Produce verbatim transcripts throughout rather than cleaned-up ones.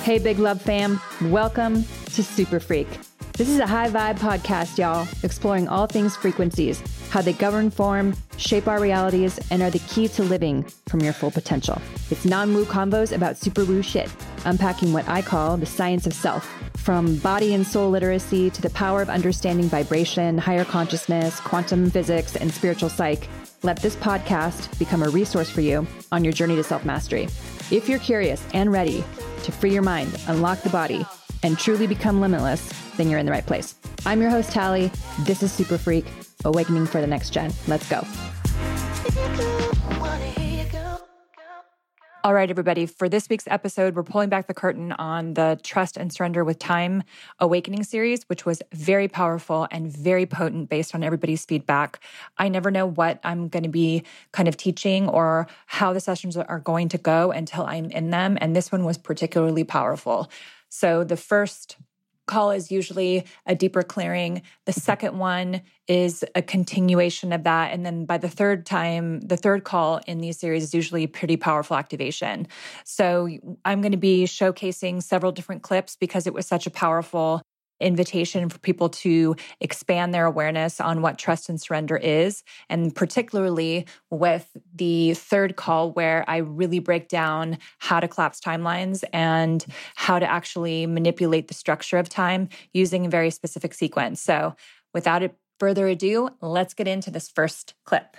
Hey, Big Love fam. Welcome to Super Freak. This is a high vibe podcast, y'all, exploring all things frequencies, how they govern form, shape our realities, and are the key to living from your full potential. It's non-woo convos about super woo shit, unpacking what I call the science of self, from body and soul literacy to the power of understanding vibration, higher consciousness, quantum physics, and spiritual psych. Let this podcast become a resource for you on your journey to self-mastery. If you're curious and ready to free your mind, unlock the body, and truly become limitless, then you're in the right place. I'm your host, Tally. This is Super Freak, Awakening for the Next Gen. Let's go. All right, everybody. For this week's episode, we're pulling back the curtain on the Trust and Surrender with Time Awakening series, which was very powerful and very potent based on everybody's feedback. I never know what I'm going to be kind of teaching or how the sessions are going to go until I'm in them. And this one was particularly powerful. So the first call is usually a deeper clearing. The second one is a continuation of that. And then by the third time, the third call in these series is usually pretty powerful activation. So I'm going to be showcasing several different clips because it was such a powerful invitation for people to expand their awareness on what trust and surrender is. And particularly with the third call where I really break down how to collapse timelines and how to actually manipulate the structure of time using a very specific sequence. So without further ado, let's get into this first clip.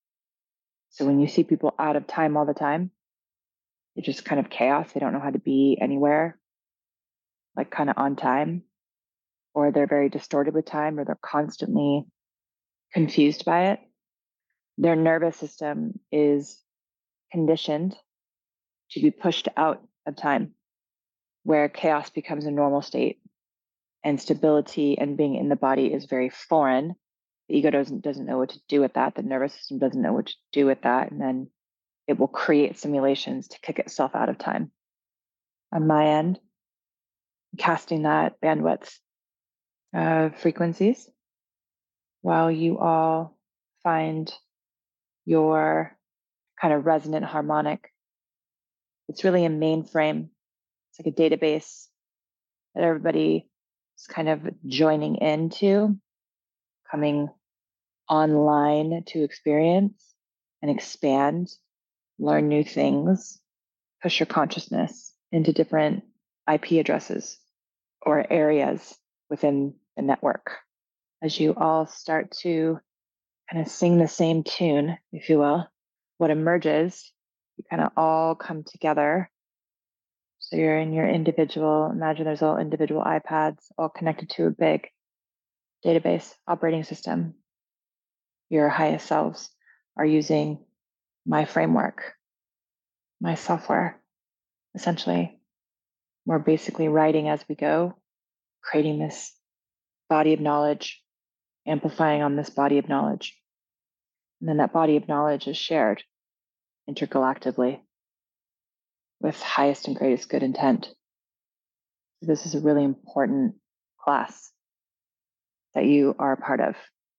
So when you see people out of time all the time, it's just kind of chaos. They don't know how to be anywhere, like kind of on time. Or they're very distorted with time, or they're constantly confused by it. Their nervous system is conditioned to be pushed out of time, where chaos becomes a normal state and stability and being in the body is very foreign. The ego doesn't, doesn't know what to do with that. The nervous system doesn't know what to do with that. And then it will create simulations to kick itself out of time. On my end, casting that bandwidth of frequencies while you all find your kind of resonant harmonic. It's really a mainframe. It's like a database that everybody is kind of joining into, coming online to experience and expand, learn new things, push your consciousness into different I P addresses or areas within the network. As you all start to kind of sing the same tune, if you will, what emerges, you kind of all come together. So you're in your individual, imagine there's all individual iPads all connected to a big database operating system. Your highest selves are using my framework, my software, essentially. We're basically writing as we go, creating this body of knowledge, amplifying on this body of knowledge. And then that body of knowledge is shared intergalactically with highest and greatest good intent. This is a really important class that you are a part of.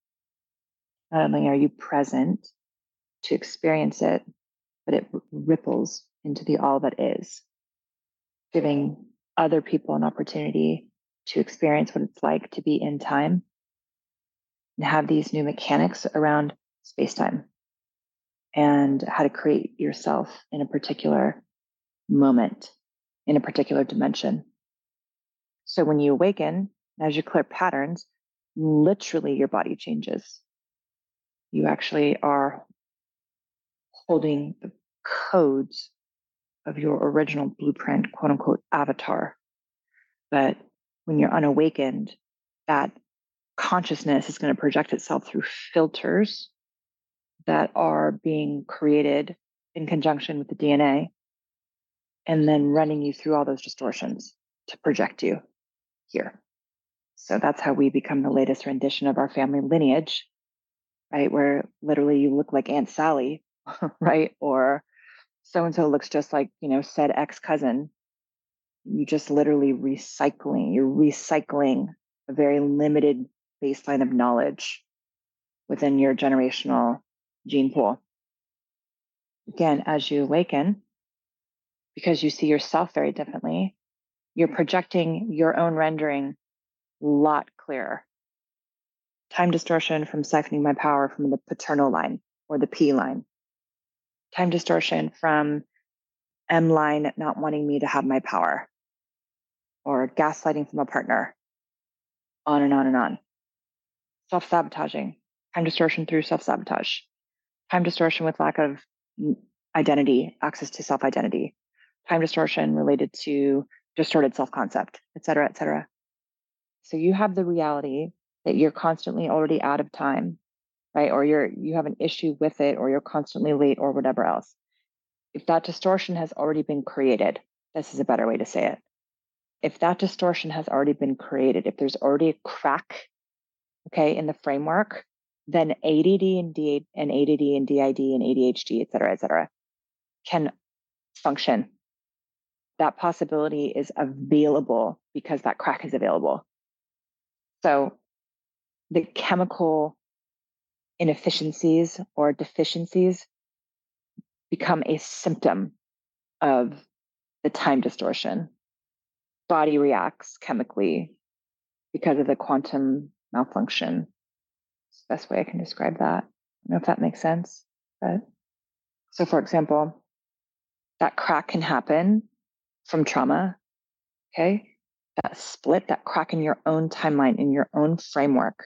Not only are you present to experience it, but it ripples into the all that is, giving other people an opportunity to experience what it's like to be in time and have these new mechanics around space-time and how to create yourself in a particular moment, in a particular dimension. So when you awaken, as you clear patterns, literally your body changes. You actually are holding the codes of your original blueprint, quote unquote, avatar. But when you're unawakened, that consciousness is going to project itself through filters that are being created in conjunction with the D N A, and then running you through all those distortions to project you here. So that's how we become the latest rendition of our family lineage, right? Where literally you look like Aunt Sally, right? Or so-and-so looks just like, you know, said ex-cousin. You just literally recycling, you're recycling a very limited baseline of knowledge within your generational gene pool. Again, as you awaken, because you see yourself very differently, you're projecting your own rendering a lot clearer. Time distortion from siphoning my power from the paternal line or the P line. Time distortion from M line not wanting me to have my power, or gaslighting from a partner, on and on and on. Self-sabotaging, time distortion through self-sabotage, time distortion with lack of identity, access to self-identity, time distortion related to distorted self-concept, et cetera, et cetera. So you have the reality that you're constantly already out of time, right? Or you're you have an issue with it, or you're constantly late, or whatever else. If that distortion has already been created, this is a better way to say it. If that distortion has already been created, if there's already a crack, okay, in the framework, then A D D and D and A D D and D I D and A D H D, et cetera, et cetera, can function. That possibility is available because that crack is available. So the chemical inefficiencies or deficiencies become a symptom of the time distortion. Body reacts chemically because of the quantum malfunction. It's the best way I can describe that. I don't know if that makes sense. But so, for example, that crack can happen from trauma, okay? That split, that crack in your own timeline, in your own framework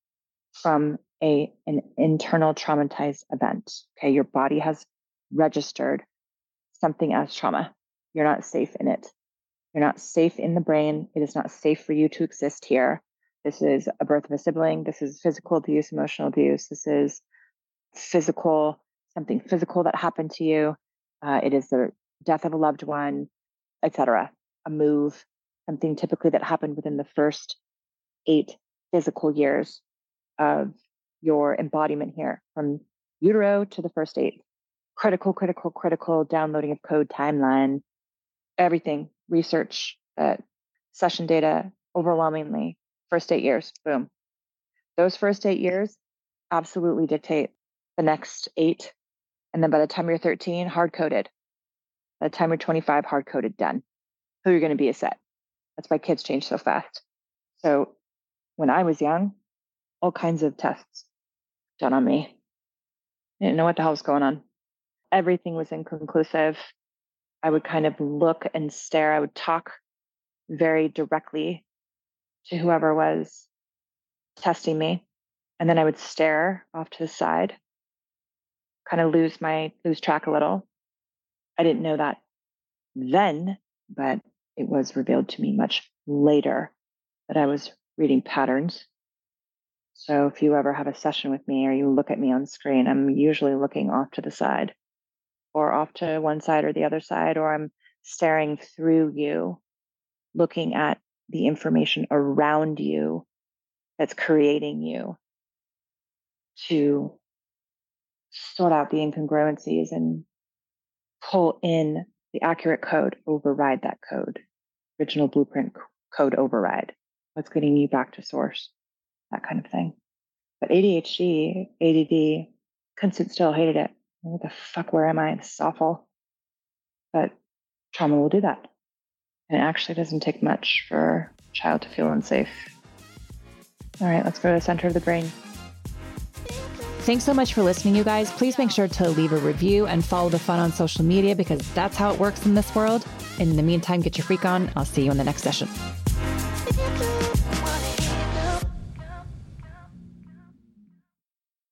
from a an internal traumatized event, okay? Your body has registered something as trauma. You're not safe in it. You're not safe in the brain. It is not safe for you to exist here. This is a birth of a sibling. This is physical abuse, emotional abuse. This is physical, something physical that happened to you. Uh, it is the death of a loved one, et cetera. A move, something typically that happened within the first eight physical years of your embodiment here, from utero to the first eight. Critical, critical, critical downloading of code timeline, everything, research, uh, session data, overwhelmingly, first eight years, boom. Those first eight years absolutely dictate the next eight. And then by the time you're thirteen, hard-coded. By the time you're twenty-five, hard-coded, done. Who you're going to be is set. That's why kids change so fast. So when I was young, all kinds of tests done on me. I didn't know what the hell was going on. Everything was inconclusive. I would kind of look and stare. I would talk very directly to whoever was testing me. And then I would stare off to the side, kind of lose my, lose track a little. I didn't know that then, but it was revealed to me much later that I was reading patterns. So if you ever have a session with me or you look at me on screen, I'm usually looking off to the side or off to one side or the other side, or I'm staring through you, looking at the information around you that's creating you to sort out the incongruencies and pull in the accurate code, override that code, original blueprint code override, what's getting you back to source, that kind of thing. But A D H D, A D D, couldn't sit still, hated it. What the fuck, where am I? This is awful. But trauma will do that. And it actually doesn't take much for a child to feel unsafe. All right, let's go to the center of the brain. Thanks so much for listening, you guys. Please make sure to leave a review and follow the fun on social media because that's how it works in this world. In the meantime, get your freak on. I'll see you in the next session.